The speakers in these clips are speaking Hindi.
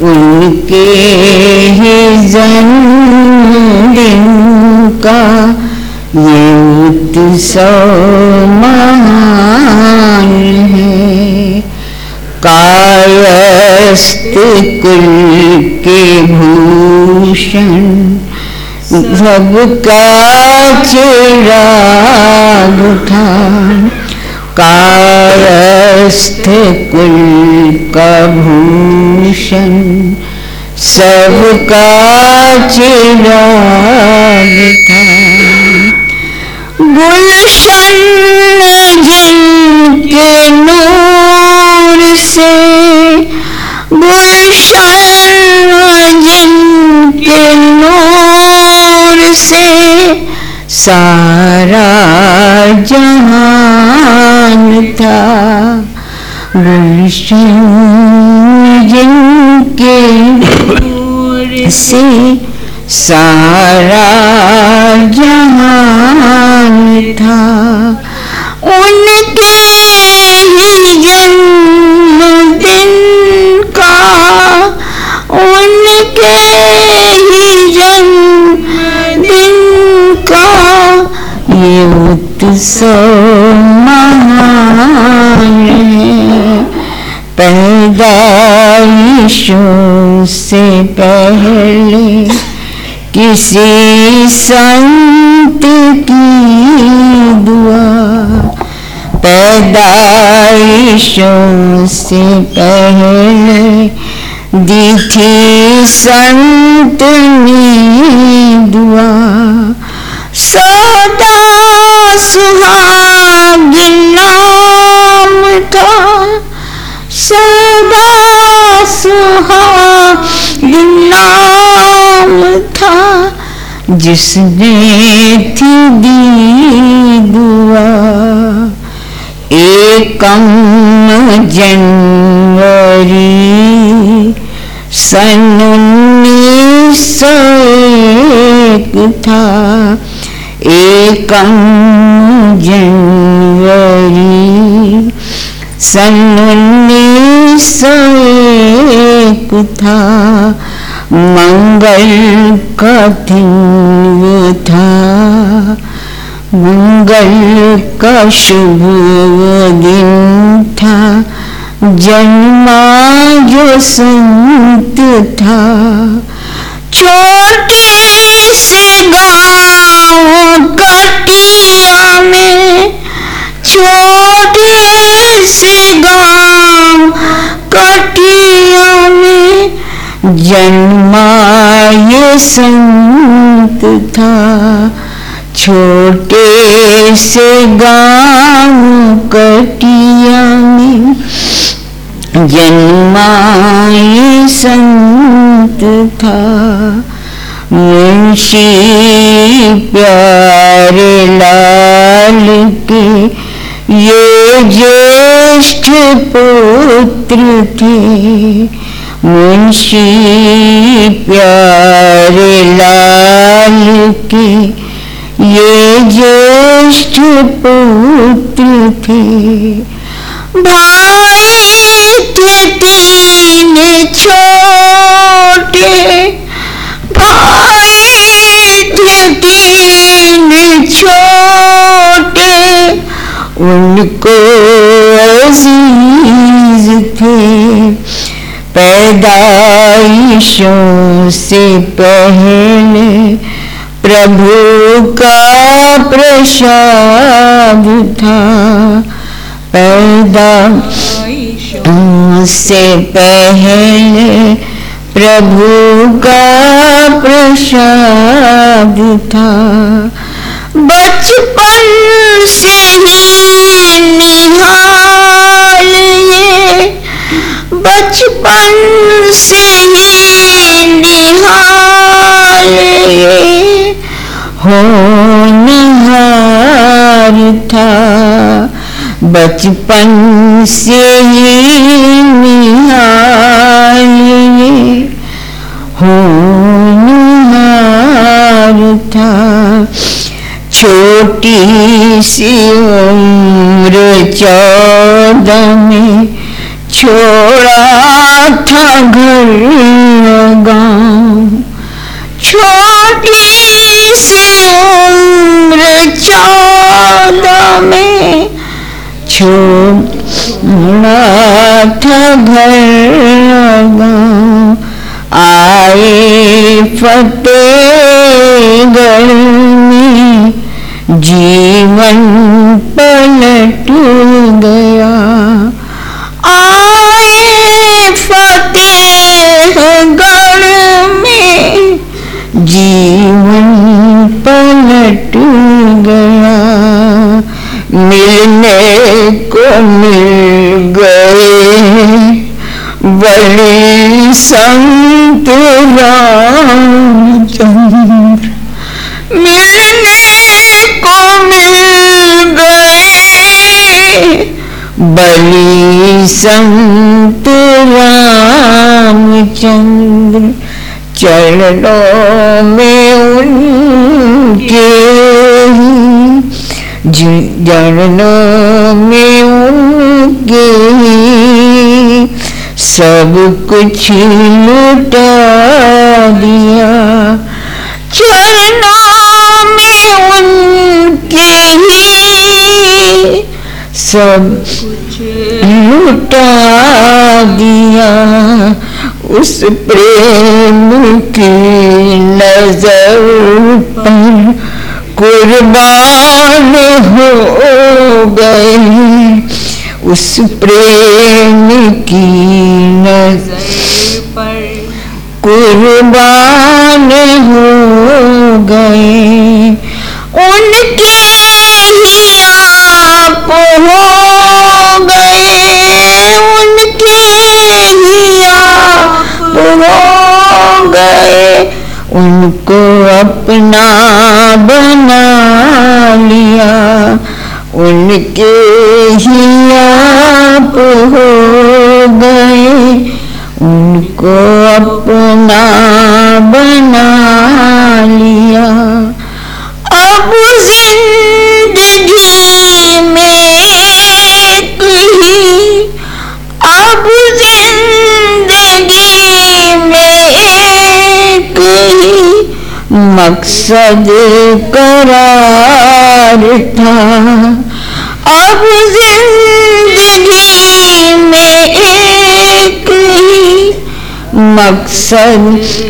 उनके ही जन्मदिन का ये उत्सव महान है। कायस्थ कुल के भूषण सबका चिराग था। कायस्थ कुल का भूषण सबका चिराग था। गुलशन जिनके नूर से, गुलशन जिनके नूर से सारा जहान था। गुलशन जिनके नूर से सारा जहान था। उनके ही जन्मदिन का, उनके ही जन्मदिन का ये उत्सव महान है। पैदाइशों से पहले किसी संत की दुआ, पैदाइशों से पहले दी थी संत ने दुआ। सदा सुहागिन नाम था, सदा सुहागिन नाम था जिसने थी दी दुआ। एकम जनवरी सन 1901 था। एकम जनवरी सन 1901 था। मंगल का दिन वो था, मंगल का शुभ दिन था। जन्मा जो संत था। छोटे से गाँव कटिया में, छोटे से गाँव कटिया में जन्मा ये संत था। छोटे से गाँव कटिया में जन्मा ये संत था। मुंशी प्यारे लाल के ये ज्येष्ठ पुत्र थे। मुंशी प्यारे लाल के ये ज्येष्ठ पुत्र थे। भाई थे तीन छोटे, भाई थे तीन छोटे, उनको अजीज थे। पैदाइशों से पहले प्रभु का प्रसाद था। पैदाइशों से पहले प्रभु का प्रसाद था। बचपन से ही निहाल ये, बचपन से ही निहाल ये होनहार था। बचपन से ही निहाल ये होनहार था। छोटी सी उम्र 14 में, छोड़ा था घर गाँव, छोटी सी उम्र 14 में छोड़ा था घर गाँव। आए फतेहगढ़ में जीवन पलट गया। आए फतेहगढ़ में जीवन पलट गया। मिलने को मिल गए बड़े संत रामचंद्र, मिलने को मिल गए बड़े संत रामचंद्र। चरणों में उनके, चरणों में उनके सब कुछ लुटा दिया। चरणों में उनके ही सब कुछ लुटा दिया। उस प्रेम की नजर पर कुर्बान हो गए। उस प्रेम की नजर पर कुर्बान हो गए। उनके ही आप हो गए, उनके ही आप हो गए। उनको अपना बना लिया, उनके ही आप हो गए। उनको अपना बना लिया। अब जिंदगी में एक ही, अब जिंदगी में एक ही मकसद करार था। अब जिंदगी में एक ही मकसद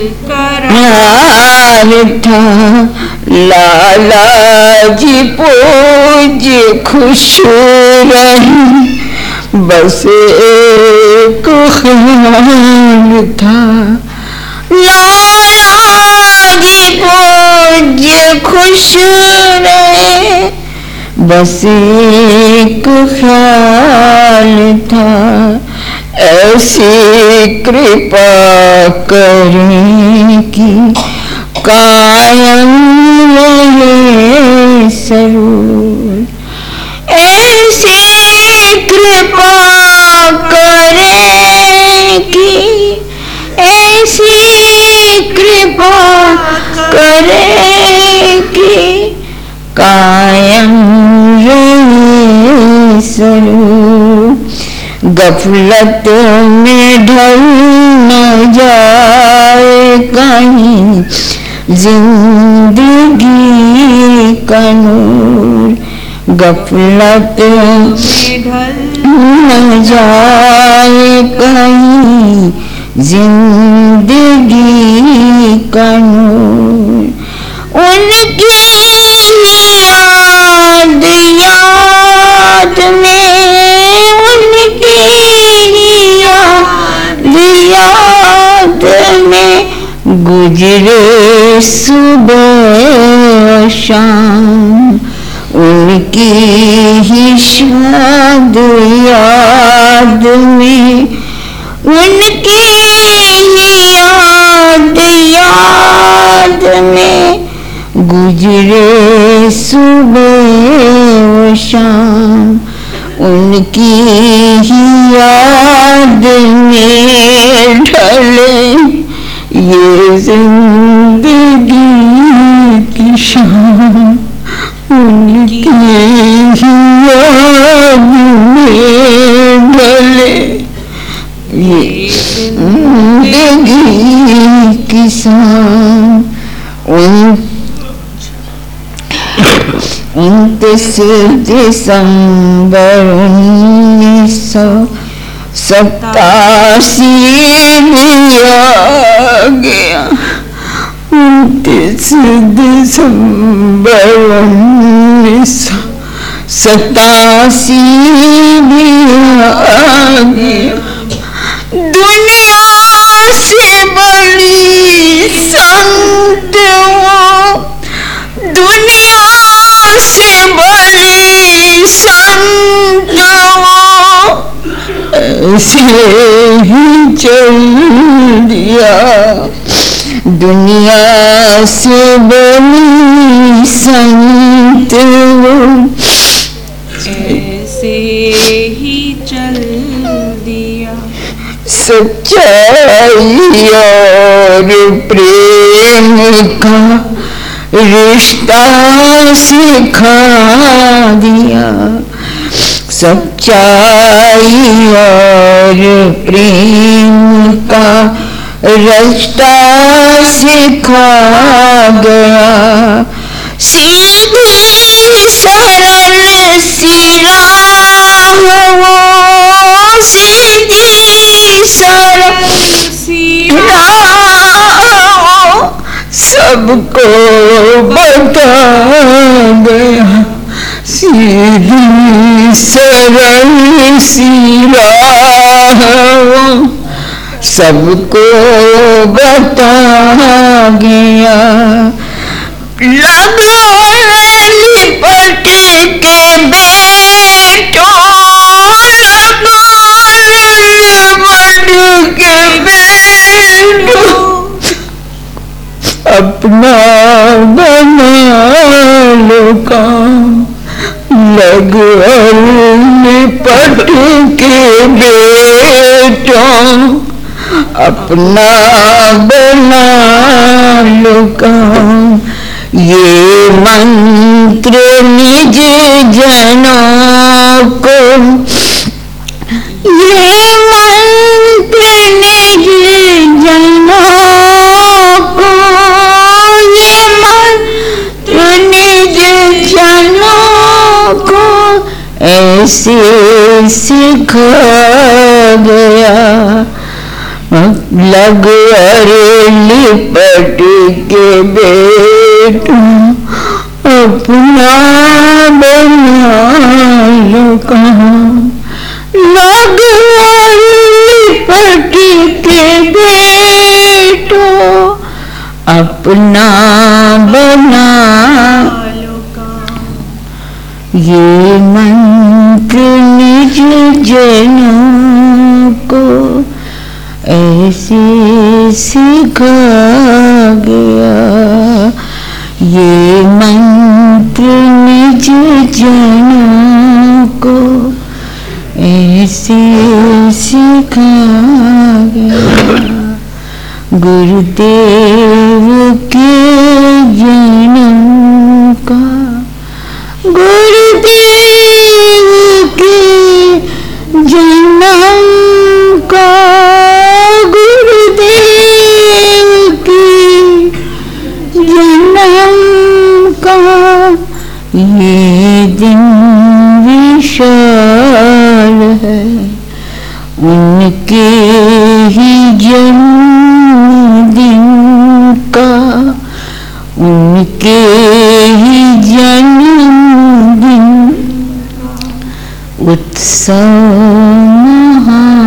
करार था। लाला जी पूज्य खुश रहे बस एक ख्याल था। लाला जी पूज्य खुश रहे बस एक ख्याल था। ऐसी कृपा करें कि कायम रहे सरूर। ऐसी कृपा करें कि, ऐसी कृपा करें कि कायम रहे सरूर। गफलत में ढल न जाए कहीं जिंदगी का नूर। गफलत में ढल न जाए कहीं जिंदगी का नूर। उनकी याद याद में, उनकी याद में गुजरे सुबह शाम। उनकी ही शाद याद में, उनकी ही याद याद में गुजरे सुबह शाम। उनकी ही याद में ढले ये जिंदगी की शाम। उनकी ही याद में ढले किसान 29 दिसंबर 1987 दिया गया 29 दिसंबर 1987 दिया गया दुनिया से बड़ी संत वो दुनिया से बड़ी संत वो ऐसे ही चल दिया दुनिया से बड़ी संत वो ऐसे ही चल दिया सच्चाई और प्रेम का रिश्ता सिखा दिया सच्चाई और प्रेम का रिश्ता सिखा गया सीधी सरल सी राह वो सीधी सरल सी राह सबको बता गया सीधी सरल सी राह सबको बता गया लगो लिपट के बेटो लगो लिपट के बेटो अपना बना लो काम लगो लिपट के बेटो अपना बना लो काम ये मंत्र निज जनों को ये मंत्र निज जनों को ये मंत्र निज जनों को ऐसे सिखा गया लग अरे लिपट के बेटो अपना बना लो कहाँ लग लिपट के बेटो अपना बना लो कहाँ ये मंत्र निज जनों को ऐसे सिखा गया ये मंत्र निज जनों को ऐसे सिखा गया गुरुदेव के जन्म का गुरुदेव के जन्म का गुरुदेव की जन्म का ये दिन विशाल है उनके ही जन्मदिन का उनके ही जन्मदिन उत्सव